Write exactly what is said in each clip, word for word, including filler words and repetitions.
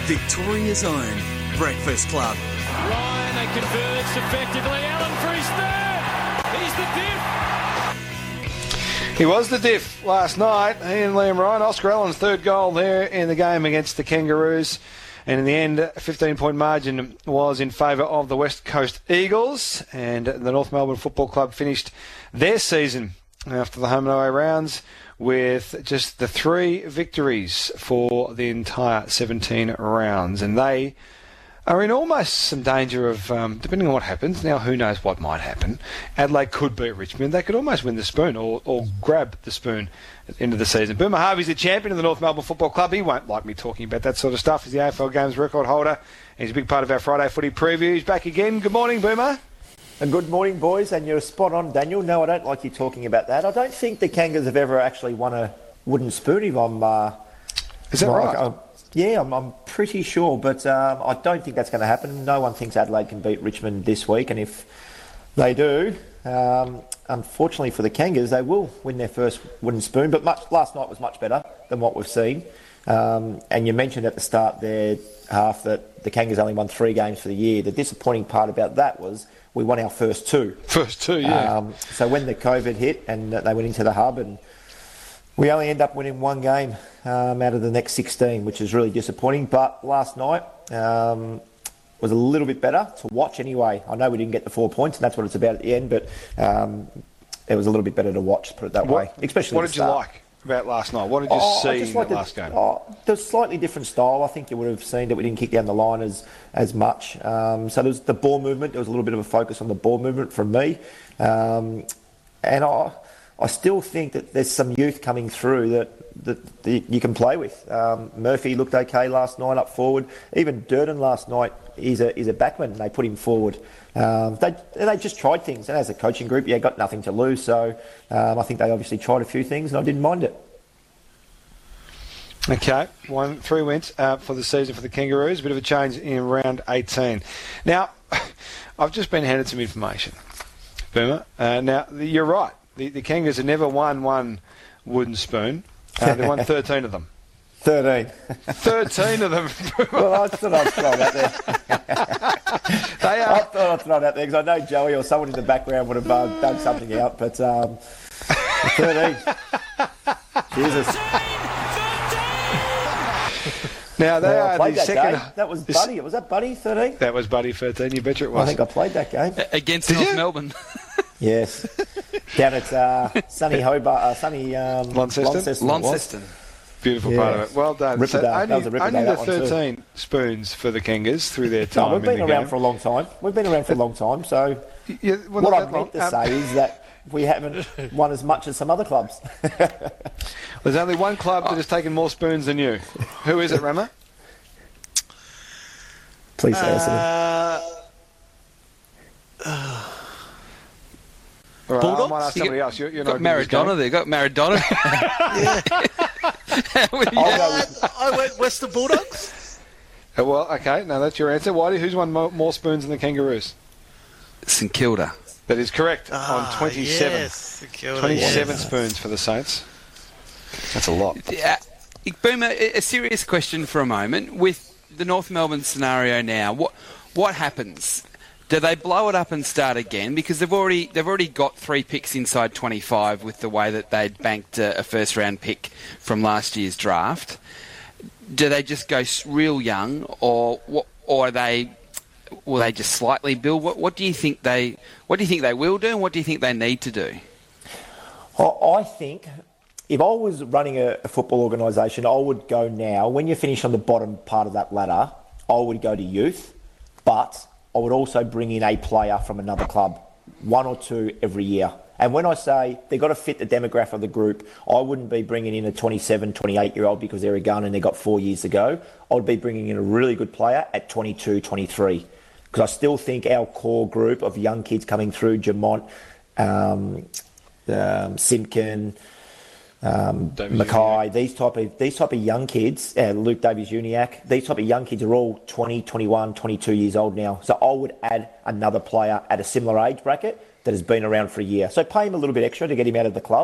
Victoria's own Breakfast Club. Ryan, they converged effectively. Allen for his third. He's the diff. He was the diff last night. He and Liam Ryan. Oscar Allen's third goal there in the game against the Kangaroos. And in the end, a fifteen-point margin was in favour of the West Coast Eagles. And the North Melbourne Football Club finished their season after the home and away rounds with just the three victories for the entire seventeen rounds. And they are in almost some danger of, um, depending on what happens, now who knows what might happen, Adelaide could beat Richmond. They could almost win the spoon or, or grab the spoon at the end of the season. Boomer Harvey's the champion of the North Melbourne Football Club. He won't like me talking about that sort of stuff. He's the A F L Games record holder. He's a big part of our Friday footy previews. Back again. Good morning, Boomer. And good morning, boys. And you're spot on, Daniel. No, I don't like you talking about that. I don't think the Kangas have ever actually won a wooden spoon. If I'm, uh, Is that right? I'm, yeah, I'm, I'm pretty sure, but um, I don't think that's going to happen. No one thinks Adelaide can beat Richmond this week, and if they do, um, unfortunately for the Kangas, they will win their first wooden spoon. But much, last night was much better than what we've seen. Um, and you mentioned at the start there, Half, that the Kangas only won three games for the year. The disappointing part about that was we won our first two. First two, yeah. Um, so when the COVID hit and they went into the hub, and we only end up winning one game um, out of the next sixteen, which is really disappointing. But last night um, was a little bit better to watch anyway. I know we didn't get the four points, and that's what it's about at the end, but um, it was a little bit better to watch, put it that what, way. Especially What the did start. you like about last night? What did you oh, see in the the last game? Oh, there was slightly different style. I think you would have seen that we didn't kick down the line as as much. Um, so there was the ball movement. There was a little bit of a focus on the ball movement from me. Um, and I I still think that there's some youth coming through that, that, that you can play with. Um, Murphy looked okay last night up forward. Even Durden last night is a, is a backman. They put him forward. Um, they they just tried things, and as a coaching group, yeah, got nothing to lose. So um, I think they obviously tried a few things, and I didn't mind it. Okay, one three wins uh, for the season for the Kangaroos. A bit of a change in round eighteen. Now, I've just been handed some information, Boomer. Uh, now, you're right. The, the Kangaroos have never won one wooden spoon. Uh, they won thirteen of them. Thirteen. Thirteen of them. Well, I thought I'd throw it out there. They are. I thought I'd throw it out there because I know Joey or someone in the background would have uh, dug something out, but um, thirteen. Jesus. Now they Yeah, I are played the that second. game. That was Buddy. Was that Buddy thirteen? That was Buddy thirteen. You betcha it was. I think I played that game. Against Did North you? Melbourne. Yes. Down at uh, sunny Hobart, uh, sunny um, Launceston? Launceston. it was. Launceston. Beautiful Yeah. part of it. Well done. Ripper So day. only That was a ripper only day, the that one too. thirteen spoons for the Kangas through their time No, we've been in the around game. for a long time. We've been around for a long time. So Yeah, well, what not I that long. meant to Um, say is that we haven't won as much as some other clubs. There's only one club that has taken more spoons than you. Who is it, Rama? Please answer them. Uh, All right, I Bulldogs? might ask You somebody got- else. You're, you're Got not good at this Maradona game. there. Got Maradona. I'll go with I went Western Bulldogs. Uh, well, okay, no, that's your answer. Whitey, who's won mo- more spoons than the Kangaroos? St Kilda. That is correct. Ah, on twenty-seven. Yes, St Kilda, twenty-seven yes. spoons for the Saints. That's a lot. Yeah. Boomer, a a serious question for a moment. With the North Melbourne scenario now, what what happens? Do they blow it up and start again? Because they've already they've already got three picks inside twenty-five with the way that they'd banked a, a first round pick from last year's draft. Do they just go s- real young, or what? Or are they will they just slightly build? What what do you think they what do you think they will do, and what do you think they need to do? I I think if I was running a, a football organisation, I would go now. When you finish on the bottom part of that ladder, I would go to youth, but I would also bring in a player from another club, one or two every year. And when I say they've got to fit the demographic of the group, I wouldn't be bringing in a twenty-seven, twenty-eight-year-old because they're a gun and they've got four years to go. I'd be bringing in a really good player at twenty-two, twenty-three. Because I still think our core group of young kids coming through, Jamont, um, um, Simpkin, um, Mackay, these type of these type of young kids, uh, Luke Davies-Uniacke, these type of young kids are all twenty, twenty-one, twenty-two years old now. So I would add another player at a similar age bracket that has been around for a year. So pay him a little bit extra to get him out of the club,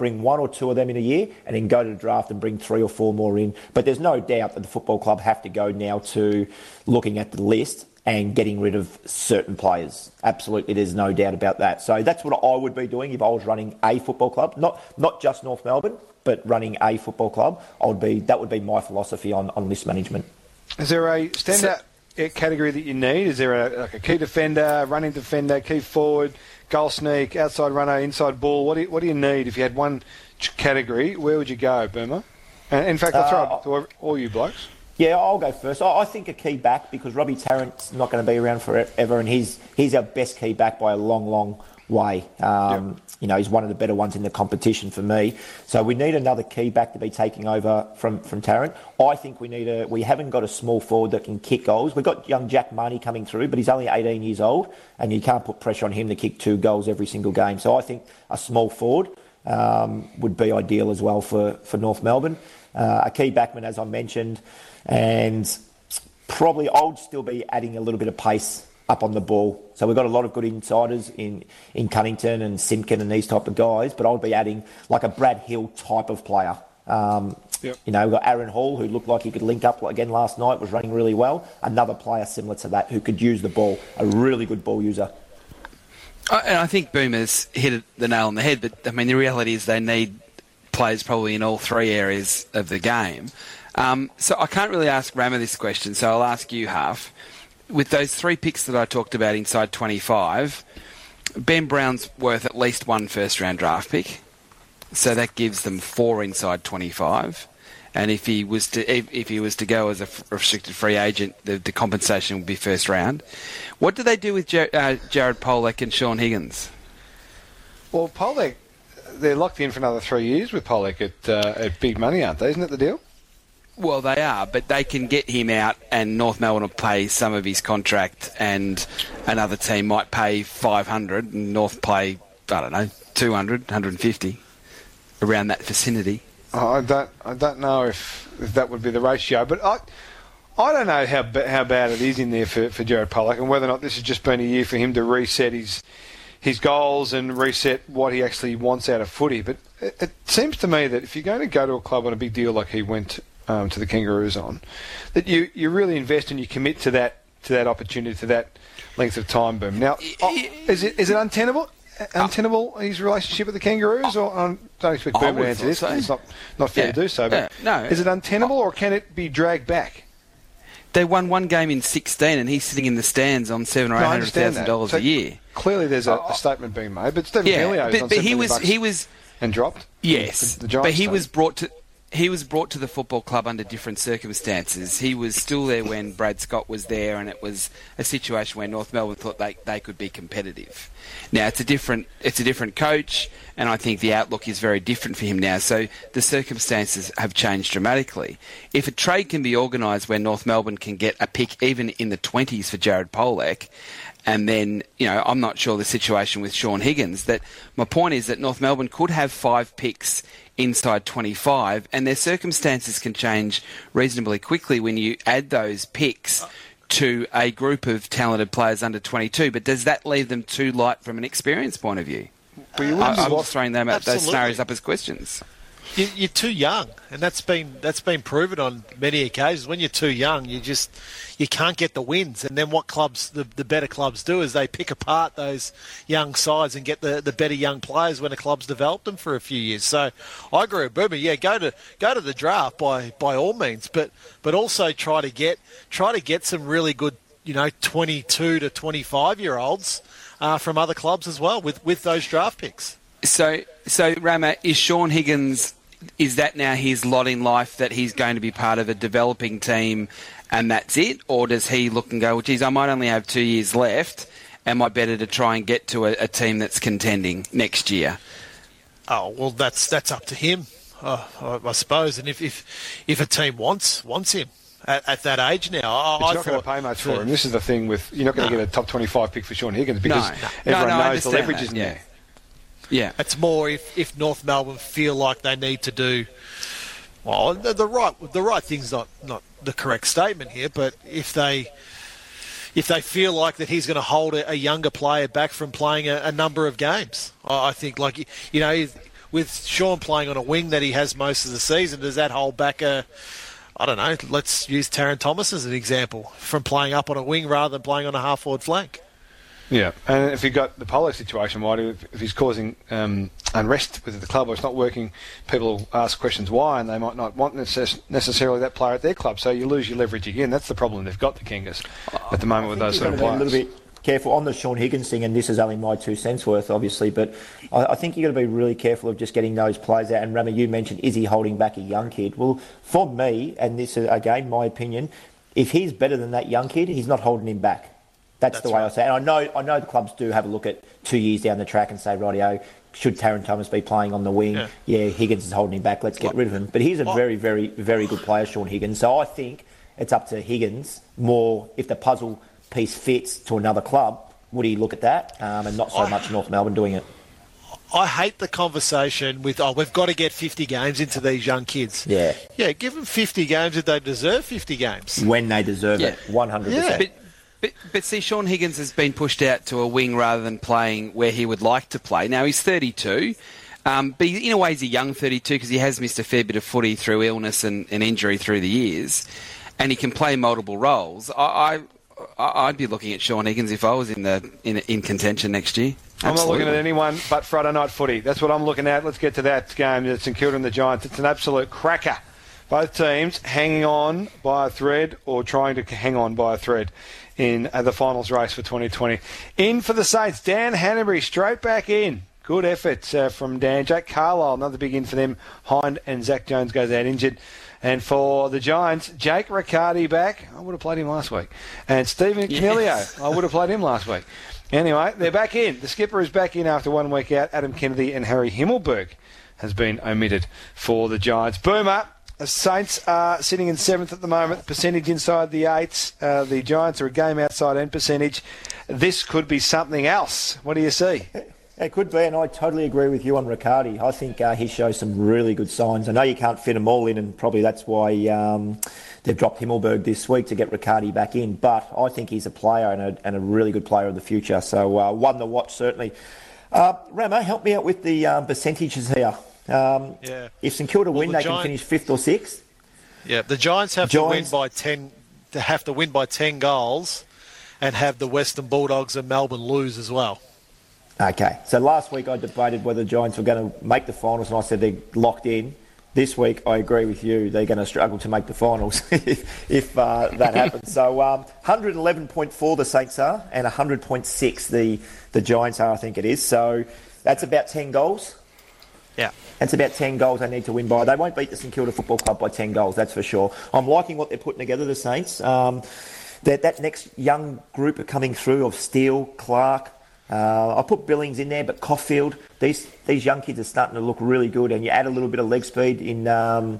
bring one or two of them in a year, and then go to the draft and bring three or four more in. But there's no doubt that the football club have to go now to looking at the list and getting rid of certain players. Absolutely, there's no doubt about that. So that's what I would be doing if I was running a football club, not not just North Melbourne, but running a football club. I would be that would be my philosophy on, on list management. Is there a standout so, category that you need? Is there a, like a key defender, running defender, key forward, goal sneak, outside runner, inside ball? What do you, what do you need if you had one category? Where would you go, Boomer? And in fact, I'll throw uh, it to all you blokes. Yeah, I'll go first. I think a key back, because Robbie Tarrant's not going to be around forever, and he's he's our best key back by a long, long way. Um, yep. You know, he's one of the better ones in the competition for me. So we need another key back to be taking over from, from Tarrant. I think we need a. We haven't got a small forward that can kick goals. We've got young Jack Marnie coming through, but he's only eighteen years old, and you can't put pressure on him to kick two goals every single game. So I think a small forward um, would be ideal as well for, for North Melbourne. Uh, a key backman, as I mentioned. And probably I would still be adding a little bit of pace up on the ball. So we've got a lot of good insiders in, in Cunnington and Simpkin and these type of guys, but I would be adding like a Brad Hill type of player. Um, yep. You know, we've got Aaron Hall, who looked like he could link up again last night, was running really well. Another player similar to that who could use the ball, a really good ball user. And I think Boomer's hit the nail on the head, but I mean, the reality is they need players probably in all three areas of the game. Um, so I can't really ask Rama this question, so I'll ask you, Half. With those three picks that I talked about inside twenty-five, Ben Brown's worth at least one first-round draft pick, so that gives them four inside twenty-five. And if he was to if, if he was to go as a restricted free agent, the, the compensation would be first round. What do they do with Ger- uh, Jared Polec and Sean Higgins? Well, Polec, they're locked in for another three years with Polec at uh, at big money, aren't they? Isn't that the deal? Well, they are, but they can get him out and North Melbourne will pay some of his contract and another team might pay five hundred and North pay, I don't know, two hundred, one hundred fifty, around that vicinity. Oh, I don't I don't know if, if that would be the ratio, but I I don't know how how bad it is in there for, for Jared Polec and whether or not this has just been a year for him to reset his his goals and reset what he actually wants out of footy. But it, it seems to me that if you're going to go to a club on a big deal like he went Um, to the Kangaroos on, that you, you really invest and you commit to that to that opportunity, to that length of time, Boom. Now, oh, is it is it untenable, untenable, his relationship with the Kangaroos? Or I don't expect Boom to answer this, so. It's not, not fair yeah. to do so, but yeah. no. Is it untenable or can it be dragged back? They won one game in sixteen and he's sitting in the stands on seven or eight hundred thousand dollars a year. Clearly there's a, a statement being made, but Stephen yeah, Helio is on but seven he million was, bucks he was, and dropped. Yes, the, the but he stayed. was brought to... He was brought to the football club under different circumstances. He was still there when Brad Scott was there, and it was a situation where North Melbourne thought they, they could be competitive. Now it's a different it's a different coach, and I think the outlook is very different for him now. So the circumstances have changed dramatically. If a trade can be organised where North Melbourne can get a pick even in the twenties for Jared Polec, and then, you know, I'm not sure the situation with Sean Higgins, that my point is that North Melbourne could have five picks inside twenty-five, and their circumstances can change reasonably quickly when you add those picks to a group of talented players under twenty-two. But does that leave them too light from an experience point of view? Well, I, I'm just throwing them out, those scenarios up as questions. You, you're too young, and that's been that's been proven on many occasions. When you're too young, you just you can't get the wins. And then what clubs, the, the better clubs do is they pick apart those young sides and get the, the better young players when a club's developed them for a few years. So I agree with Boomer. Yeah, go to go to the draft by, by all means, but but also try to get try to get some really good, you know, twenty-two to twenty-five year olds uh, from other clubs as well with, with those draft picks. So so Rama, is Sean Higgins, is that now his lot in life, that he's going to be part of a developing team and that's it? Or does he look and go, well, geez, I might only have two years left. Am I better to try and get to a, a team that's contending next year? Oh, well, that's that's up to him, uh, I, I suppose. And if, if if a team wants wants him at, at that age now, I, but you're I not going to pay much for him. This is the thing with, you're not going to no. get a top twenty-five pick for Sean Higgins because no. everyone no, no, knows the leverage that. isn't yeah. there. Yeah, it's more if, if North Melbourne feel like they need to do well. The, the right the right thing's not, not the correct statement here, but if they if they feel like that he's going to hold a, a younger player back from playing a, a number of games, I, I think like you know with Sean playing on a wing that he has most of the season, does that hold back a, I don't know, let's use Taron Thomas as an example, from playing up on a wing rather than playing on a half-forward flank? Yeah, and if you've got the Polo situation, why do if, if he's causing um, unrest with the club or it's not working, people will ask questions why, and they might not want necess- necessarily that player at their club. So you lose your leverage again. That's the problem they've got, the Kingers, at the moment with those sort of players. A little bit careful on the Sean Higgins thing, and this is only my two cents worth, obviously, but I, I think you've got to be really careful of just getting those players out. And Rama, you mentioned, is he holding back a young kid? Well, for me, and this is, again, my opinion, if he's better than that young kid, he's not holding him back. That's, That's the way right. I say it. And I know, I know the clubs do have a look at two years down the track and say, rightio, should Taron Thomas be playing on the wing? Yeah, yeah Higgins is holding him back. Let's get like, rid of him. But he's a like, very, very, very good player, Sean Higgins. So I think it's up to Higgins more. If the puzzle piece fits to another club, would he look at that? Um, and not so I, much North Melbourne doing it. I hate the conversation with, oh, we've got to get fifty games into these young kids. Yeah. Yeah, give them fifty games if they deserve fifty games. When they deserve yeah. it, one hundred percent. Yeah. But, But, but see, Sean Higgins has been pushed out to a wing rather than playing where he would like to play. Now, he's thirty-two, um, but he, in a way he's a young thirty-two because he has missed a fair bit of footy through illness and, and injury through the years, and he can play multiple roles. I, I, I'd be looking at Sean Higgins if I was in the in, in contention next year. Absolutely. I'm not looking at anyone but Friday night footy. That's what I'm looking at. Let's get to that game. It's St Kilda and the Giants. It's an absolute cracker. Both teams hanging on by a thread or trying to hang on by a thread in uh, the finals race for twenty twenty. In for the Saints, Dan Hanbury straight back in. Good effort uh, from Dan. Jack Carlisle, another big in for them. Hind and Zach Jones goes out injured. And for the Giants, Jake Riccardi back. I would have played him last week. And Stephen Canelio. Yes. I would have played him last week. Anyway, they're back in. The skipper is back in after one week out. Adam Kennedy and Harry Himmelberg has been omitted for the Giants. Boomer. The Saints are sitting in seventh at the moment, percentage inside the eights. Uh, the Giants are a game outside end percentage. This could be something else. What do you see? It could be, and I totally agree with you on Riccardi. I think uh, he shows some really good signs. I know you can't fit them all in, and probably that's why um, they've dropped Himmelberg this week to get Riccardi back in. But I think he's a player and a, and a really good player of the future. So uh, one to watch, certainly. Uh, Ramo, help me out with the um, percentages here. Um, yeah. If St Kilda well, win, the they Giant, can finish fifth or sixth. Yeah, the Giants have Giants, to win by ten. To have to win by ten goals, and have the Western Bulldogs and Melbourne lose as well. Okay, so last week I debated whether the Giants were going to make the finals, and I said they're locked in. This week I agree with you; they're going to struggle to make the finals if, if uh, that happens. So um, one eleven point four the Saints are, and one hundred point six the the Giants are. I think it is. So that's about ten goals. Yeah. It's about ten goals they need to win by. They won't beat the St Kilda Football Club by ten goals, that's for sure. I'm liking what they're putting together, the Saints. Um, that, that next young group are coming through of Steele, Clark. Uh, I put Billings in there, but Caulfield. These these young kids are starting to look really good, and you add a little bit of leg speed in um,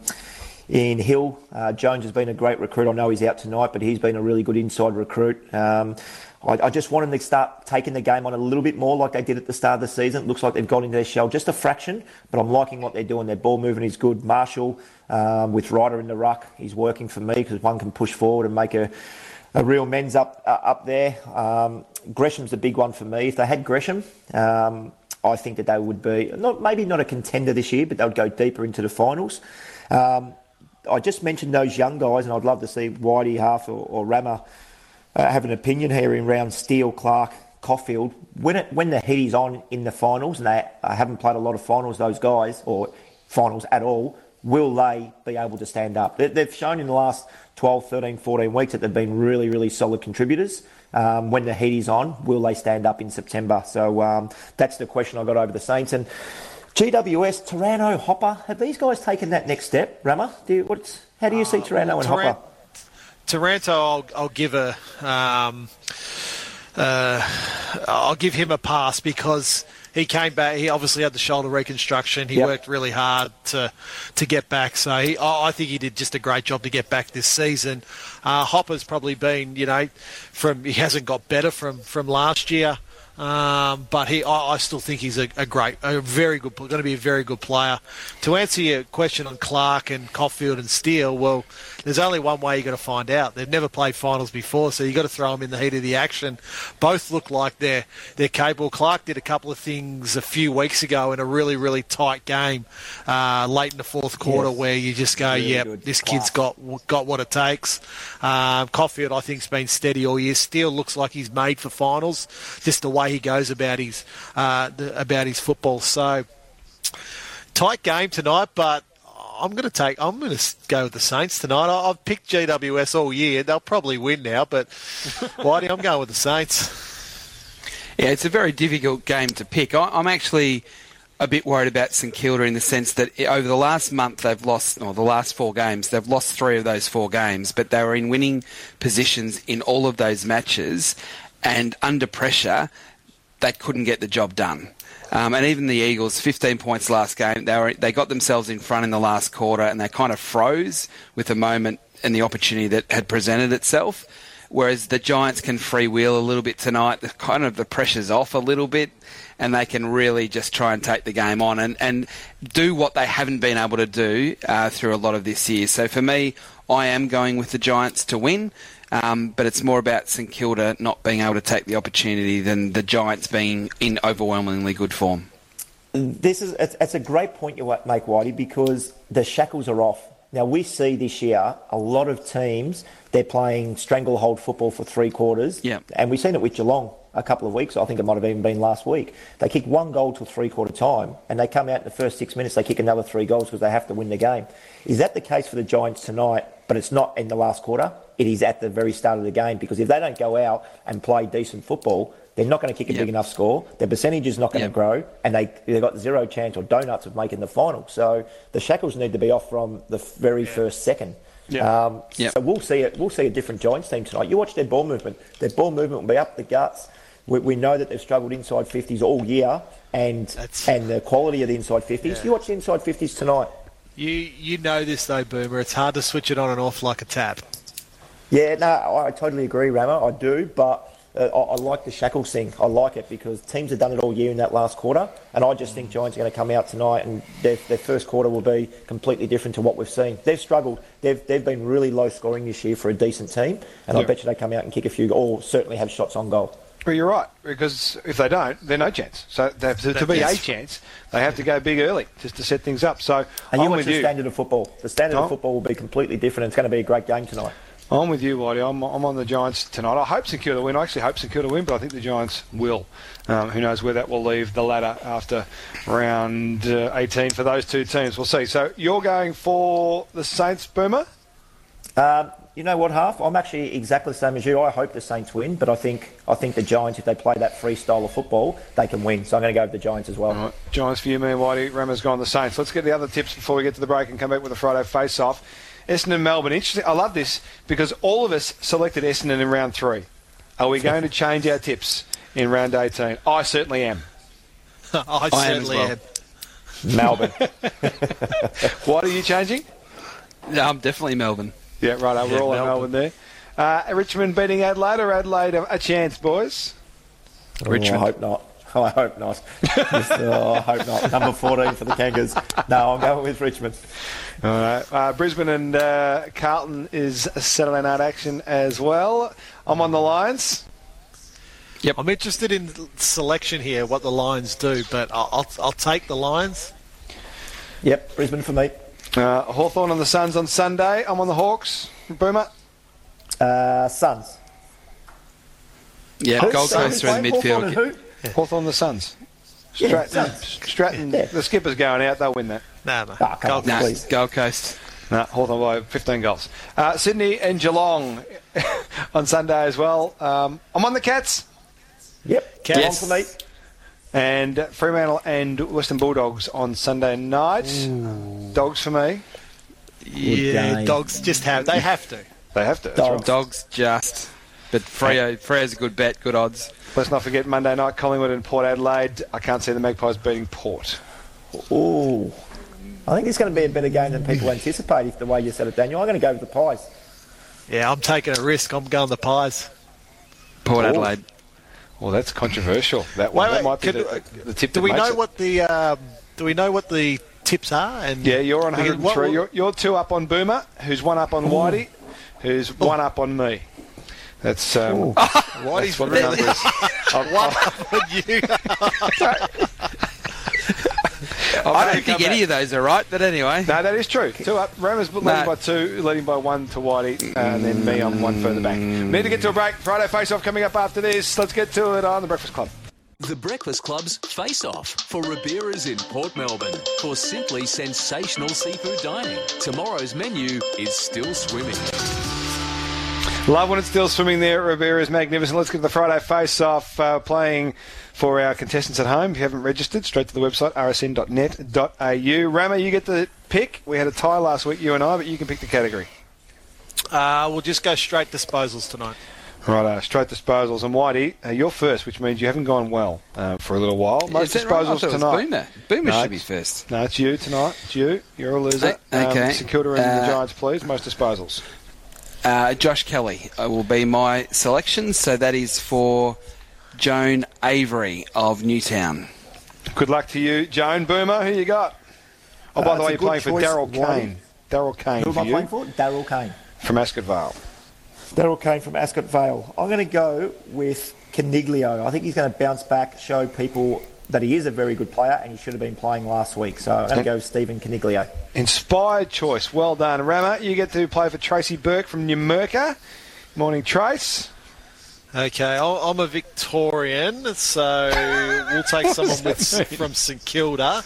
in Hill. Uh, Jones has been a great recruit. I know he's out tonight, but he's been a really good inside recruit. Um, I, I just want them to start taking the game on a little bit more like they did at the start of the season. It looks like they've got into their shell just a fraction, but I'm liking what they're doing. Their ball movement is good. Marshall, um, with Ryder in the ruck, he's working for me because one can push forward and make a, a real men's up uh, up there. Um, Gresham's a big one for me. If they had Gresham, um, I think that they would be, not maybe not a contender this year, but they would go deeper into the finals. Um, I just mentioned those young guys, and I'd love to see Whitey, Half or, or Rammer Uh, have an opinion here in round Steele, Clark, Caulfield. When it, when the heat is on in the finals, and they uh, haven't played a lot of finals, those guys, or finals at all, will they be able to stand up? They, they've shown in the last twelve, thirteen, fourteen weeks that they've been really, really solid contributors. Um, when the heat is on, will they stand up in September? So um, that's the question I got over the Saints. And G W S, Taranto, Hopper, have these guys taken that next step, Rammer? Do you, what's, how do you see Taranto and Taran- Hopper? Taranto, I'll, I'll give a, um, uh, I'll give him a pass because he came back. He obviously had the shoulder reconstruction. He yep. worked really hard to to get back. So he, I think he did just a great job to get back this season. Uh, Hopper's probably been, you know, from he hasn't got better from from last year. Um, but he, I, I still think he's a, a great, a very good, going to be a very good player. To answer your question on Clark and Caulfield and Steele, well, there's only one way you've got to find out. They've never played finals before, so you've got to throw them in the heat of the action. Both look like they're they're capable. Clark did a couple of things a few weeks ago in a really, really tight game uh, late in the fourth quarter Yes. where you just go, Really yeah, good. this Class. kid's got got what it takes. Um, Caulfield, I think, has been steady all year. Steele looks like he's made for finals, just the way he goes about his uh, the, about his football. So tight game tonight, but I'm going to take. I'm going to go with the Saints tonight. I, I've picked G W S all year. They'll probably win now, but Whitey, I'm going with the Saints. Yeah, it's a very difficult game to pick. I, I'm actually a bit worried about St Kilda in the sense that over the last month they've lost, or the last four games, they've lost three of those four games, but they were in winning positions in all of those matches, and under pressure, they couldn't get the job done. Um, and even the Eagles, fifteen points last game, they were they got themselves in front in the last quarter and they kind of froze with the moment and the opportunity that had presented itself. Whereas the Giants can freewheel a little bit tonight. The kind of the pressure's off a little bit and they can really just try and take the game on and, and do what they haven't been able to do uh, through a lot of this year. So for me, I am going with the Giants to win. Um, but it's more about St Kilda not being able to take the opportunity than the Giants being in overwhelmingly good form. This is it's, it's a great point you make, Whitey, because the shackles are off. Now, we see this year a lot of teams, they're playing stranglehold football for three quarters. Yeah. And we've seen it with Geelong a couple of weeks. I think it might have even been last week. They kick one goal till three-quarter time, and they come out in the first six minutes, they kick another three goals because they have to win the game. Is that the case for the Giants tonight, but it's not in the last quarter? It is at the very start of the game, because if they don't go out and play decent football, they're not going to kick a Yep. big enough score. Their percentage is not going Yep. to grow, and they, they've got zero chance or donuts of making the final. So the shackles need to be off from the very first second. Yeah. Um, Yep. So we'll see it. We'll see a different Giants team tonight. You watch their ball movement. Their ball movement will be up the guts. We, we know that they've struggled inside fifties all year, and That's- and the quality of the inside fifties. Yeah. You watch the inside fifties tonight. You you know this though, Boomer. It's hard to switch it on and off like a tap. Yeah, no, I totally agree, Ramo. I do, but uh, I, I like the shackles thing. I like it because teams have done it all year in that last quarter, and I just think Giants are going to come out tonight and their, their first quarter will be completely different to what we've seen. They've struggled. They've they've been really low scoring this year for a decent team, and Yeah. I bet you they come out and kick a few, or certainly have shots on goal. Well, you're right, because if they don't, they're no chance. So they have to, to be Yes. a chance, they have to go big early just to set things up. So And I'm you watch with the you. standard of football. The standard Oh. of football will be completely different. It's going to be a great game tonight. I'm with you, Whitey. I'm, I'm on the Giants tonight. I hope St Kilda win. I actually hope St Kilda win, but I think the Giants will. Um, who knows where that will leave the ladder after round uh, eighteen for those two teams. We'll see. So you're going for the Saints, Boomer? Um, you know what, Half? I'm actually exactly the same as you. I hope the Saints win, but I think I think the Giants, if they play that free style of football, they can win. So I'm going to go with the Giants as well. All right. Giants for you, me and Whitey. Rama's gone the Saints. Let's get the other tips before we get to the break and come back with the Friday face-off. Essendon, Melbourne. Interesting. I love this because all of us selected Essendon in round three. Are we going to change our tips in round eighteen? I certainly am. I I am as certainly well. am. Melbourne. What are you changing? No, I'm definitely Melbourne. Yeah, right. We're Yeah, all in Melbourne Melbourne. there. Uh, Richmond beating Adelaide, or Adelaide a, a chance, boys? Richmond. I hope not. I hope not. Just, oh, I hope not. Number fourteen for the Kangas. No, I'm going with Richmond. All right. Uh, Brisbane and uh, Carlton is Saturday night action as well. I'm on the Lions. I'm interested in selection here, what the Lions do, but I'll I'll, I'll take the Lions. Yep, Brisbane for me. Uh, Hawthorn on the Suns on Sunday. I'm on the Hawks. Boomer. Uh, Suns. Yeah, Who's Gold Suns Coast are in playing? Hawthorn and midfield. who? Hawthorn the Suns. Yeah, Stratton. Suns. Stratton. Yeah. The skipper's going out. They'll win that. No, no. Ah, come Gold on. No, Please. Gold Coast. No, Hawthorn by fifteen goals. Uh, Sydney and Geelong on Sunday as well. Um, I'm on the Cats. Yep, Cats. Geelong for me. And Fremantle and Western Bulldogs on Sunday night. Dogs for me. Yeah, game. Dogs just have, they have to. They have to. That's Dogs. right. Dogs just. But Freo, Freo's a good bet, good odds. Let's not forget Monday night, Collingwood and Port Adelaide. I can't see the Magpies beating Port. Ooh. I think it's going to be a better game than people anticipate if the way you said it, Daniel. I'm going to go with the Pies. Yeah, I'm taking a risk. I'm going the Pies. Port Oh. Adelaide. Well, that's controversial. That one. Wait, that wait, might be can- the, the tip Do that we makes know it. what the um, Do we know what the tips are? And Yeah, you're on we one can- hundred three. what- You're, you're two up on Boomer, who's one up on Whitey, who's one up on me. That's um, Whitey's that's what the number is. I'll- One I'll- up on you. I'll I make don't it think come any back. of those are right, but anyway. No, that is true. Two up. Rama's leading No. by two, leading by one to Whitey, and then me on one further back. Need to get to a break. Friday face-off coming up after this. Let's get to it on The Breakfast Club. The Breakfast Club's Face Off for Ribera's in Port Melbourne for simply sensational seafood dining. Tomorrow's menu is still swimming. Love when it's still swimming there. Rivera's magnificent. Let's get to the Friday face-off uh, playing for our contestants at home. If you haven't registered, straight to the website, r s n dot net dot a u. Rama, you get the pick. We had a tie last week, you and I, but you can pick the category. Uh, we'll just go straight disposals tonight. Right, uh, straight disposals. And Whitey, uh, you're first, which means you haven't gone well uh, for a little while. Most Is that right? I disposals thought it was tonight. Boomer. Boomer No, should be it's- first. No, it's you tonight. It's you. You're a loser. Uh, okay. Um, St Kilda and the Uh, Giants, please. Most disposals. Uh, Josh Kelly uh, will be my selection, so that is for Joan Avery of Newtown. Good luck to you, Joan. Boomer, who you got? Oh, by Uh, the it's way, a you're good playing for choice, Daryl Whitey. Kane. Daryl Kane Who am for I you playing for? Daryl Kane. from Ascot Vale. Daryl Kane from Ascot Vale. I'm going to go with Caniglio. I think he's going to bounce back, show people that he is a very good player and he should have been playing last week. So I'm going to go with Stephen Caniglio. Inspired choice. Well done. Rama, you get to play for Tracy Burke from Numurkah. Morning, Trace. Okay, I'll- I'm a Victorian, so we'll take someone with, from St Kilda.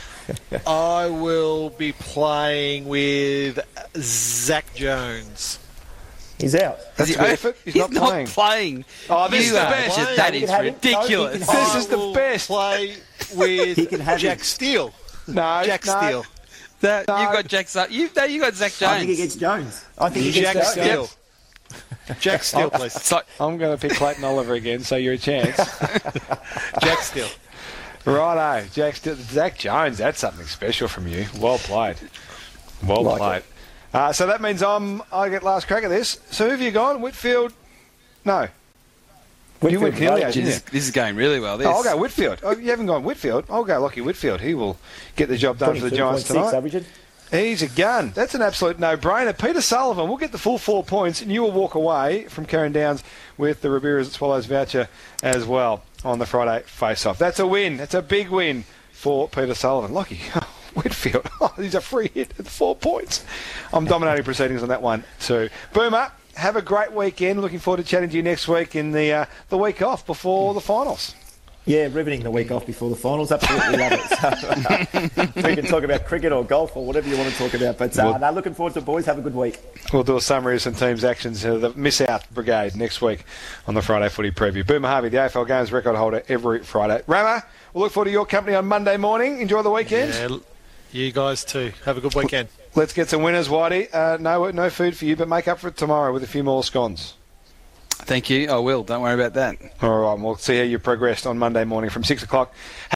I will be playing with Zach Jones. He's out. That's Is a good effort. He's, not playing. playing. Oh, this You is the are best. just- That He is can have it. No, he ridiculous. can have This it. is the I will best. Play with He can have Jack it. Steele. No, Jack no. Steele. That, No. You've got Jack. You, no, you got Zach Jones. I think he gets Jones. I think he Jack gets Jones. Steele. Jack Steele, please. It's like, I'm going to pick Clayton Oliver again, so you're a chance. Jack Steele. Righto, Jack, St- Zach Jones. That's something special from you. Well played. Well Like played. Uh, so that means I'm. I get last crack at this. So who have you gone? Whitfield? No. You went Whitfield, Keeley, no. didn't you? this, this is going really well. This. Oh, I'll go Whitfield. Oh, you haven't gone Whitfield. I'll go Lockie Whitfield. He will get the job done for the Giants twenty-two point six tonight. averaging. He's a gun. That's an absolute no-brainer. Peter Sullivan will get the full four points, and you will walk away from Karen Downs with the Ribera's at Swallows voucher as well on the Friday face-off. That's a win. That's a big win for Peter Sullivan. Lockie, Whitfield, oh, he's a free hit at four points. I'm dominating proceedings on that one too. Boomer, have a great weekend. Looking forward to chatting to you next week in the uh, the week off before the finals. Yeah, riveting the week off before the finals. Absolutely love it. So, uh, we can talk about cricket or golf or whatever you want to talk about. But uh, Well- no, looking forward to it, boys. Have a good week. We'll do a summary of some teams' actions, uh, the miss-out brigade next week on the Friday Footy Preview. Boomer Harvey, the A F L Games record holder every Friday. Rama, we'll look forward to your company on Monday morning. Enjoy the weekend. Yeah, l- you guys too. Have a good weekend. Let's get some winners, Whitey. Uh, no, no food for you, but make up for it tomorrow with a few more scones. Thank you. I will. Don't worry about that. All right, we'll see how you progressed on Monday morning from six o'clock.